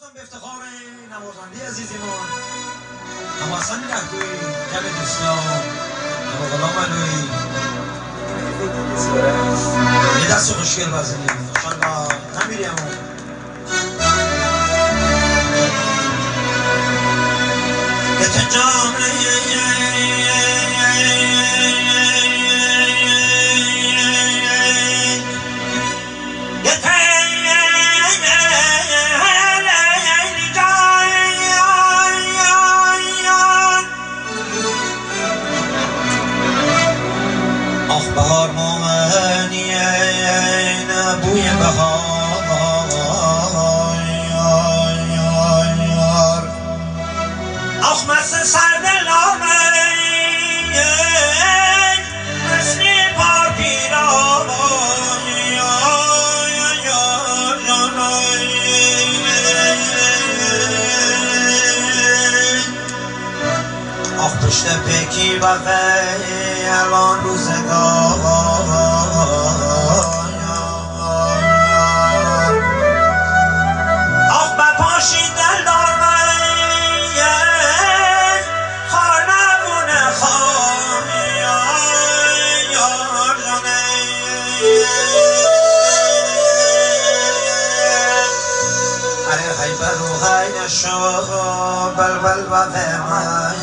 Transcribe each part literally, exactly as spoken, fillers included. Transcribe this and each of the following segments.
میکنم به افتخار نوازنده عزیزیمون نوازنده نهدوی جمع دوستان نوا غلام علوی یه دست خوشگل بزنیم انشالله نمیریم گته جامعه بهار مانیه بوی بهار آخ مثل سردلامه مثل پار پیران آخ پشت پکی و الان روزگار آخ بپاشی دل دار من خار نبونه خار یار جانه اره خی برو خی نشو بلبل و فهمای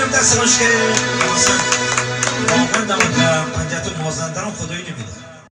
میگم دست خوش که واقعا دمت گرم. من جهت مازندران خدایی نمیدم.